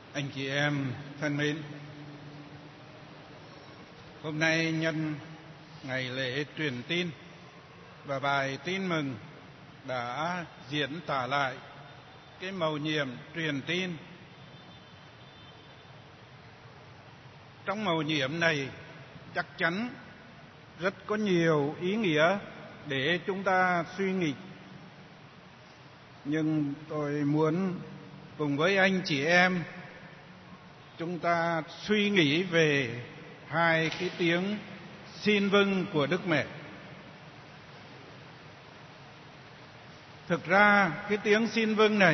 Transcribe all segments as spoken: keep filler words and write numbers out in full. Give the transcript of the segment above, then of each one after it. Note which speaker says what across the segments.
Speaker 1: Anh chị em thân mến, hôm nay nhân ngày lễ truyền tin và bài tin mừng đã diễn tả lại cái mầu nhiệm truyền tin. Trong mầu nhiệm này chắc chắn rất có nhiều ý nghĩa để chúng ta suy nghĩ. Nhưng tôi muốn cùng với anh chị em chúng ta suy nghĩ về hai cái tiếng xin vâng của Đức Mẹ. Thực ra cái tiếng xin vâng này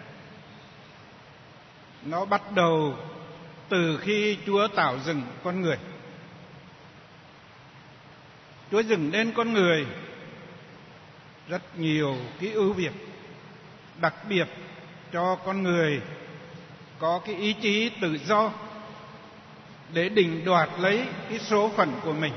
Speaker 1: nó bắt đầu từ khi Chúa tạo dựng con người. Chúa dựng nên con người rất nhiều cái ưu việt, đặc biệt cho con người có cái ý chí tự do để định đoạt lấy cái số phận của mình.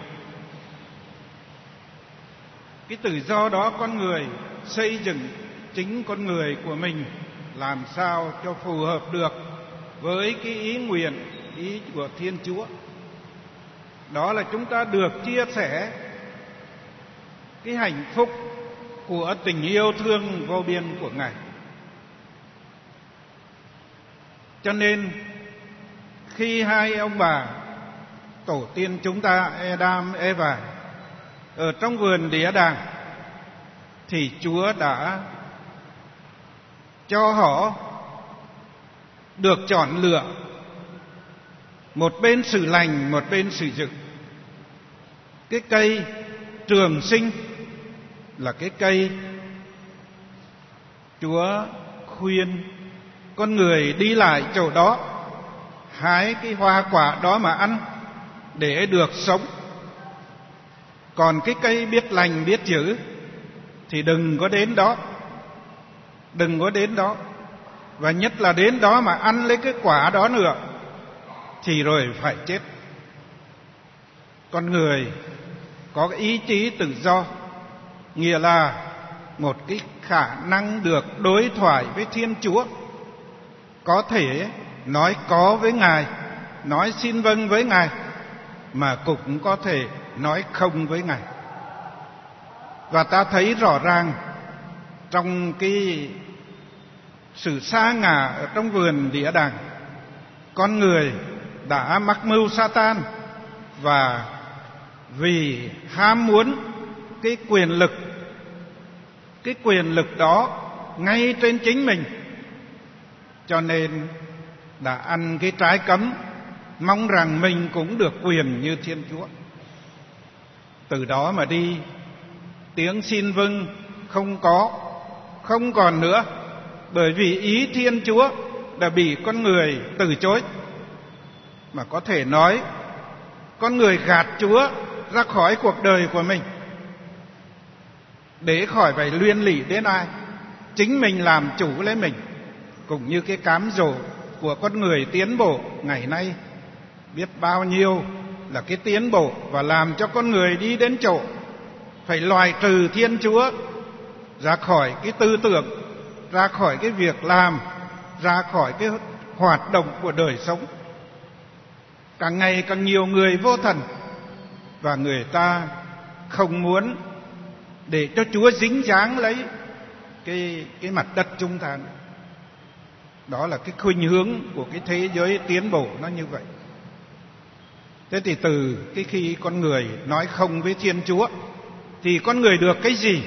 Speaker 1: Cái tự do đó con người xây dựng chính con người của mình làm sao cho phù hợp được với cái ý nguyện, ý của Thiên Chúa. Đó là chúng ta được chia sẻ cái hạnh phúc của tình yêu thương vô biên của Ngài. Cho nên khi hai ông bà tổ tiên chúng ta Adam, Eva ở trong vườn địa đàng thì Chúa đã cho họ được chọn lựa, một bên sự lành, một bên sự dữ. Cái cây trường sinh là cái cây Chúa khuyên con người đi lại chỗ đó, hái cái hoa quả đó mà ăn để được sống. Còn cái cây biết lành biết dữ thì đừng có đến đó, đừng có đến đó. Và nhất là đến đó mà ăn lấy cái quả đó nữa thì rồi phải chết. Con người có cái ý chí tự do, nghĩa là một cái khả năng được đối thoại với Thiên Chúa, có thể nói có với Ngài, nói xin vâng với Ngài, mà cũng có thể nói không với Ngài. Và ta thấy rõ ràng trong cái sự sa ngã ở trong vườn địa đàng, con người đã mắc mưu Sa-tan, và vì ham muốn cái quyền lực, cái quyền lực đó ngay trên chính mình, cho nên đã ăn cái trái cấm, mong rằng mình cũng được quyền như Thiên Chúa. Từ đó mà đi, tiếng xin vâng không có, không còn nữa, bởi vì ý Thiên Chúa đã bị con người từ chối. Mà có thể nói con người gạt Chúa ra khỏi cuộc đời của mình để khỏi phải liên lụy đến ai, chính mình làm chủ lấy mình. Cũng như cái cám dỗ của con người tiến bộ ngày nay, biết bao nhiêu là cái tiến bộ và làm cho con người đi đến chỗ phải loại trừ Thiên Chúa ra khỏi cái tư tưởng, ra khỏi cái việc làm, ra khỏi cái hoạt động của đời sống. Càng ngày càng nhiều người vô thần, và người ta không muốn để cho Chúa dính dáng lấy cái, cái mặt đất chúng ta nữa. Đó là cái khuynh hướng của cái thế giới tiến bộ nó như vậy. Thế thì từ cái khi con người nói không với Thiên Chúa thì con người được cái gì?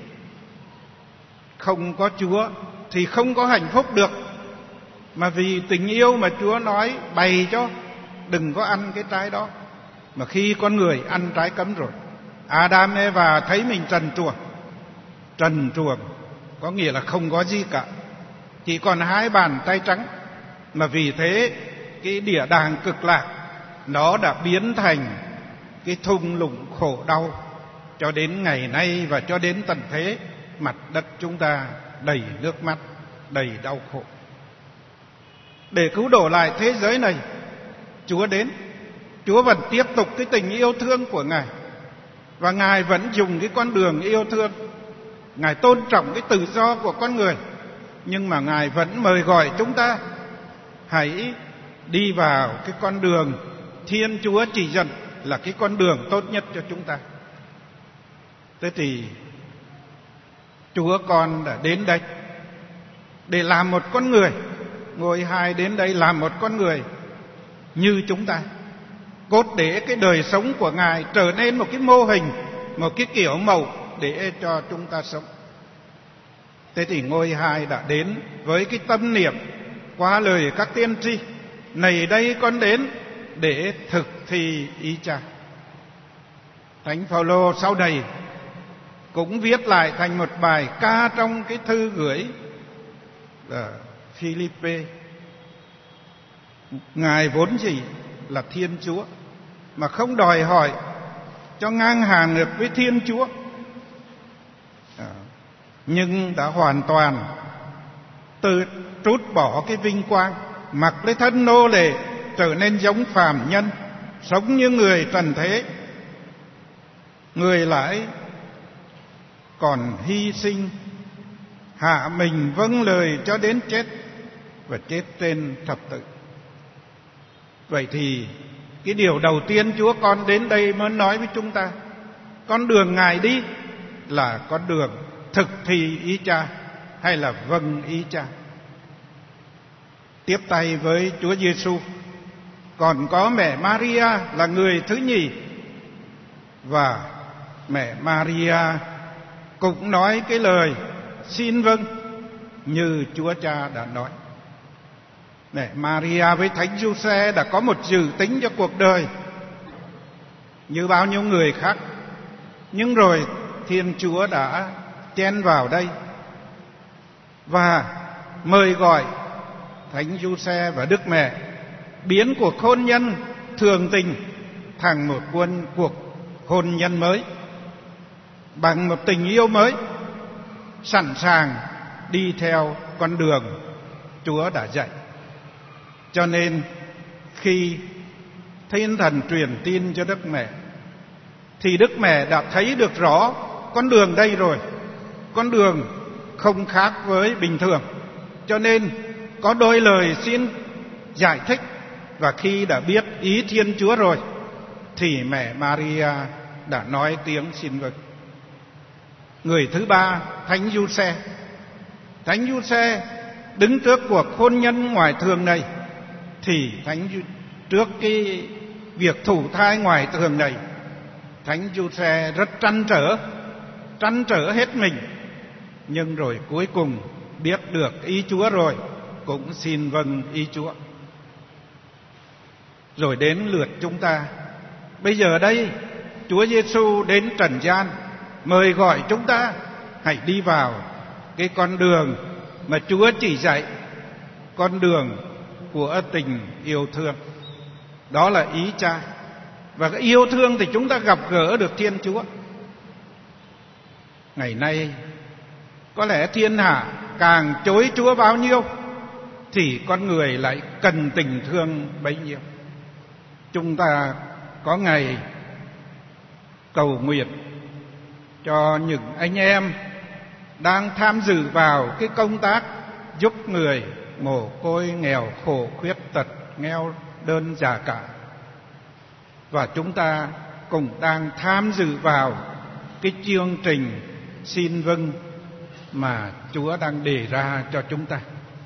Speaker 1: Không có Chúa thì không có hạnh phúc được. Mà vì tình yêu mà Chúa nói bày cho đừng có ăn cái trái đó. Mà khi con người ăn trái cấm rồi, Adam Eva thấy mình trần truồng. Trần truồng có nghĩa là không có gì cả, chỉ còn hai bàn tay trắng. Mà vì thế cái địa đàng cực lạc nó đã biến thành cái thung lũng khổ đau cho đến ngày nay, và cho đến tận thế mặt đất chúng ta đầy nước mắt, đầy đau khổ. Để cứu độ lại thế giới này, Chúa đến. Chúa vẫn tiếp tục cái tình yêu thương của Ngài, và Ngài vẫn dùng cái con đường yêu thương. Ngài tôn trọng cái tự do của con người, nhưng mà Ngài vẫn mời gọi chúng ta hãy đi vào cái con đường Thiên Chúa chỉ dẫn là cái con đường tốt nhất cho chúng ta. Thế thì Chúa con đã đến đây để làm một con người. Ngôi Hai đến đây làm một con người như chúng ta, cốt để cái đời sống của Ngài trở nên một cái mô hình, một cái kiểu mẫu để cho chúng ta sống. Thế thì Ngôi Hai đã đến với cái tâm niệm qua lời các tiên tri: này đây con đến để thực thi ý Cha. Thánh Phaolô sau này cũng viết lại thành một bài ca trong cái thư gửi ở Philippe. Ngài vốn gì là Thiên Chúa, mà không đòi hỏi cho ngang hàng được với Thiên Chúa, à, nhưng đã hoàn toàn tự trút bỏ cái vinh quang, mặc lấy thân nô lệ, trở nên giống phàm nhân, sống như người trần thế. Người lại còn hy sinh, hạ mình vâng lời cho đến chết, và chết trên thập tự. Vậy thì cái điều đầu tiên Chúa con đến đây mới nói với chúng ta: con đường Ngài đi là con đường thực thi ý Cha, hay là vâng ý Cha. Tiếp tay với Chúa Giêsu còn có mẹ Maria là người thứ nhì, và mẹ Maria cũng nói cái lời xin vâng như Chúa Cha đã nói. Mẹ Maria với Thánh Giuse đã có một dự tính cho cuộc đời như bao nhiêu người khác, nhưng rồi Thiên Chúa đã chen vào đây và mời gọi Thánh Giuse và Đức Mẹ biến cuộc hôn nhân thường tình thành một quân cuộc hôn nhân mới, bằng một tình yêu mới, sẵn sàng đi theo con đường Chúa đã dạy. Cho nên khi Thiên Thần truyền tin cho Đức Mẹ thì Đức Mẹ đã thấy được rõ con đường đây rồi, con đường không khác với bình thường. Cho nên có đôi lời xin giải thích, và khi đã biết ý Thiên Chúa rồi thì mẹ Maria đã nói tiếng xin vâng. Người thứ ba, Thánh Giuse. Thánh Giuse đứng trước cuộc hôn nhân ngoài thường này, thì Thánh trước cái việc thụ thai ngoài thường này, Thánh Giuse rất trăn trở, trăn trở hết mình, nhưng rồi cuối cùng biết được ý Chúa rồi, cũng xin vâng ý Chúa. Rồi đến lượt chúng ta. Bây giờ đây Chúa Giêsu đến trần gian, mời gọi chúng ta hãy đi vào cái con đường mà Chúa chỉ dạy, con đường của tình yêu thương. Đó là ý Cha. Và cái yêu thương thì chúng ta gặp gỡ được Thiên Chúa. Ngày nay có lẽ thiên hạ càng chối Chúa bao nhiêu thì con người lại cần tình thương bấy nhiêu. Chúng ta có ngày cầu nguyện cho những anh em đang tham dự vào cái công tác giúp người mồ côi, nghèo khổ, khuyết tật, nghèo đơn già cả. Và chúng ta cũng đang tham dự vào cái chương trình xin vâng mà Chúa đang đề ra cho chúng ta.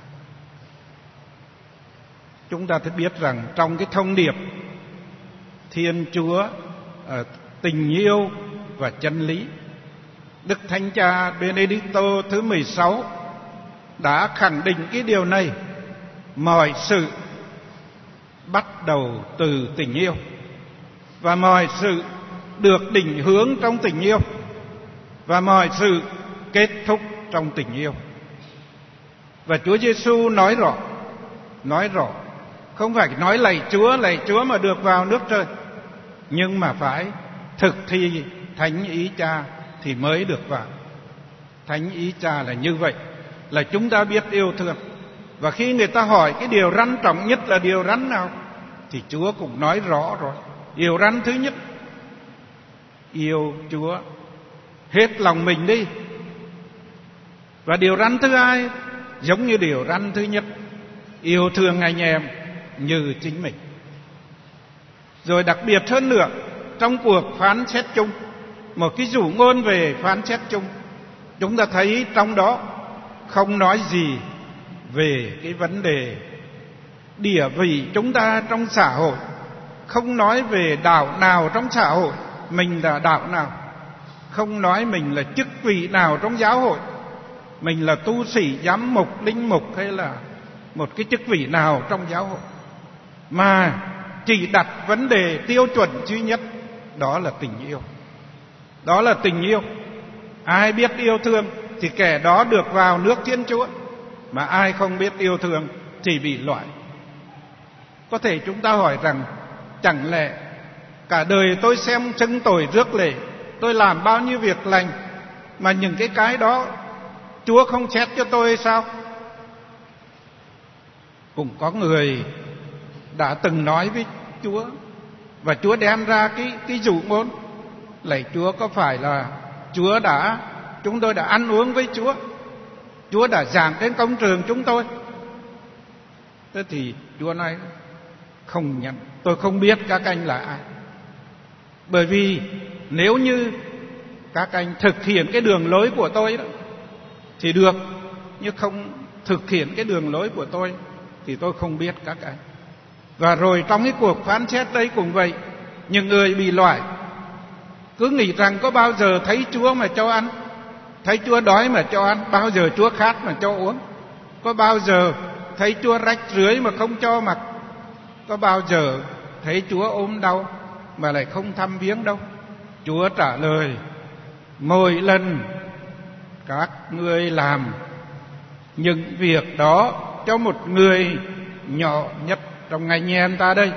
Speaker 1: Chúng ta thấy biết rằng trong cái thông điệp Thiên Chúa, tình yêu và chân lý, Đức Thánh Cha Benedicto thứ mười sáu đã khẳng định cái điều này: mọi sự bắt đầu từ tình yêu, và mọi sự được định hướng trong tình yêu, và mọi sự kết thúc trong tình yêu. Và Chúa Giêsu nói rõ, nói rõ không phải nói lạy Chúa, lạy Chúa mà được vào nước trời, nhưng mà phải thực thi thánh ý Cha thì mới được vào. Thánh ý Cha là như vậy, là chúng ta biết yêu thương. Và khi người ta hỏi cái điều răn trọng nhất là điều răn nào, thì Chúa cũng nói rõ rồi. Điều răn thứ nhất, yêu Chúa hết lòng mình đi. Và điều răn thứ hai giống như điều răn thứ nhất yêu thương anh em như chính mình. Rồi đặc biệt hơn nữa, trong cuộc phán xét chung, một cái dụ ngôn về phán xét chung, chúng ta thấy trong đó không nói gì về cái vấn đề địa vị chúng ta trong xã hội, không nói về đạo nào trong xã hội mình là đạo nào, không nói mình là chức vị nào trong giáo hội, mình là tu sĩ, giám mục, linh mục hay là một cái chức vị nào trong giáo hội, mà chỉ đặt vấn đề tiêu chuẩn duy nhất, đó là tình yêu. Đó là tình yêu. Ai biết yêu thương thì kẻ đó được vào nước Thiên Chúa, mà ai không biết yêu thương thì bị loại. Có thể chúng ta hỏi rằng, chẳng lẽ cả đời tôi xem xưng tội rước lễ, tôi làm bao nhiêu việc lành, mà những cái cái đó Chúa không xét cho tôi sao? Cũng có người đã từng nói với Chúa, và Chúa đem ra cái cái dụ ngôn: lạy Chúa, có phải là Chúa đã chúng tôi đã ăn uống với Chúa, Chúa đã giảng đến công trường chúng tôi? Thế thì Chúa nói không nhận, tôi không biết các anh là ai. Bởi vì nếu như các anh thực hiện cái đường lối của tôi đó thì được, nhưng không thực hiện cái đường lối của tôi thì tôi không biết các anh. Và rồi trong cái cuộc phán xét đây cũng vậy, những người bị loại cứ nghĩ rằng có bao giờ thấy Chúa mà cho ăn, thấy Chúa đói mà cho ăn, bao giờ Chúa khát mà cho uống, có bao giờ thấy Chúa rách rưới mà không cho mặc, có bao giờ thấy Chúa ốm đau mà lại không thăm viếng đâu. Chúa trả lời: mỗi lần các ngươi làm những việc đó cho một người nhỏ nhất trong anh em ta đây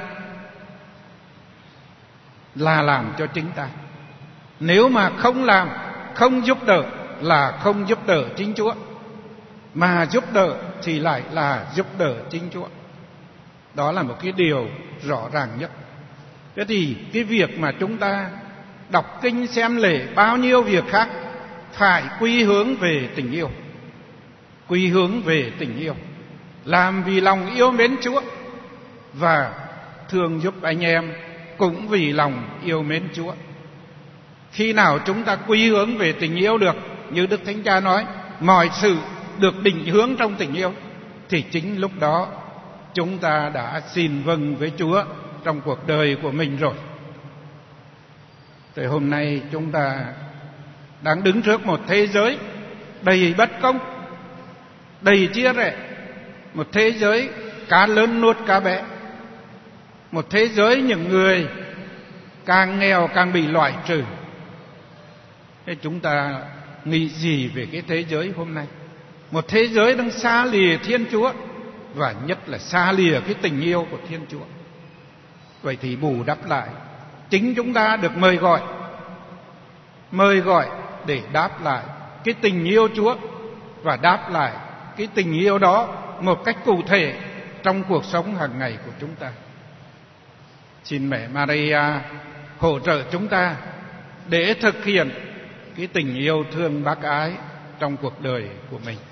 Speaker 1: là làm cho chính ta. Nếu mà không làm, không giúp đỡ là không giúp đỡ chính Chúa, mà giúp đỡ thì lại là giúp đỡ chính Chúa. Đó là một cái điều rõ ràng nhất. Thế thì cái việc mà chúng ta đọc kinh, xem lễ, bao nhiêu việc khác phải quy hướng về tình yêu. Quy hướng về tình yêu, làm vì lòng yêu mến Chúa, và thương giúp anh em cũng vì lòng yêu mến Chúa. Khi nào chúng ta quy hướng về tình yêu được, như Đức Thánh Cha nói, mọi sự được định hướng trong tình yêu, thì chính lúc đó chúng ta đã xin vâng với Chúa trong cuộc đời của mình rồi. Thì hôm nay chúng ta đang đứng trước một thế giới đầy bất công, đầy chia rẽ, một thế giới cá lớn nuốt cá bé, một thế giới những người càng nghèo càng bị loại trừ. Thế chúng ta nghĩ gì về cái thế giới hôm nay? Một thế giới đang xa lìa Thiên Chúa, và nhất là xa lìa cái tình yêu của Thiên Chúa. Vậy thì bù đắp lại, chính chúng ta được mời gọi, mời gọi để đáp lại cái tình yêu Chúa, và đáp lại cái tình yêu đó một cách cụ thể trong cuộc sống hàng ngày của chúng ta. Xin mẹ Maria hỗ trợ chúng ta để thực hiện cái tình yêu thương bác ái trong cuộc đời của mình.